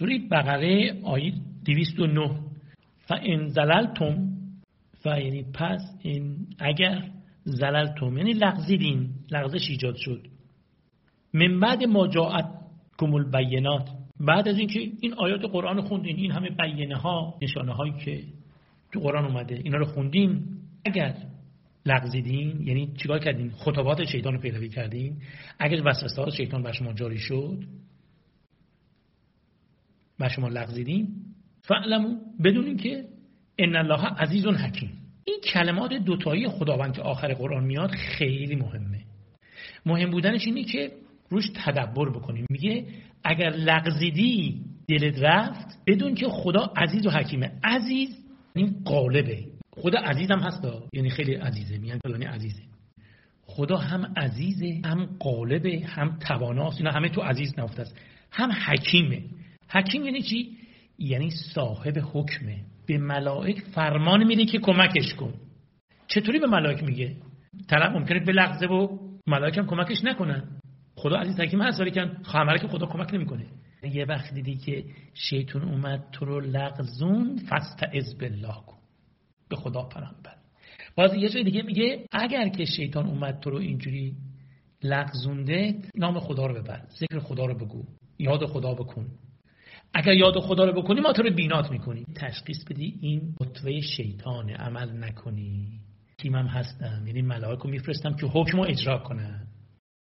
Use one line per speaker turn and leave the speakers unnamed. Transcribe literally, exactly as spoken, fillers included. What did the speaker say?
سوره بقره آیه دویست و نه فَإِنْ زَلَلْتُمْ ف یعنی پس این اگر زللتم یعنی لغزیدین، لغزش ایجاد شد. من بعد ما جاءتکم البینات، بعد از اینکه این آیات قرآن خوندین، این همه بینه ها، نشانه هایی که تو قرآن اومده اینا رو خوندین، اگر لغزیدین یعنی چیکار کردین؟ خطابات شیطان رو پیروی کردین، اگر وسوسه ها شیطان بر شما جاری شد، بر شما لغزیدین، فعلموا بدونین که ان الله عزیز حکیم. این کلمات دوتایی خداوند که آخر قرآن میاد خیلی مهمه. مهم بودنش اینه که روش تدبر بکنیم. میگه اگر لغزیدی دلت رفت بدون که خدا عزیز و حکیمه. عزیز یعنی غالبه. خدا عزیزم هست، یعنی خیلی عزیزه، میگن فلانی عزیزه. خدا هم عزیزه، هم غالبه، هم تواناست. اینا همه تو عزیز نهفته است. هم حکیمه. حکیم یعنی چی؟ یعنی صاحب حکمه. به ملائک فرمان میده که کمکش کن. چطوری به ملائک میگه؟ طرف ممکنه بلغزه و ملائک هم کمکش نکنن. خدا عزیز حکیم هست ولی که خمره که خدا کمک نمیکنه. یه وقت دیدی که شیطان اومد تو رو لغزون، فاستعذ بالله کن، به خدا پناه ببر. باز یه جای دیگه میگه اگر که شیطان اومد تو رو اینجوری لغزونده، نام خدا رو ببر، ذکر خدا رو بگو، یاد خدا بکن. اگر یاد خدا رو بکنی ما تو رو بینات میکنی. تشخیص بدی این خطوه شیطانه، عمل نکنی. تیمم هستم، یعنی ملائکه میفرستم که حکم رو اجرا کنن.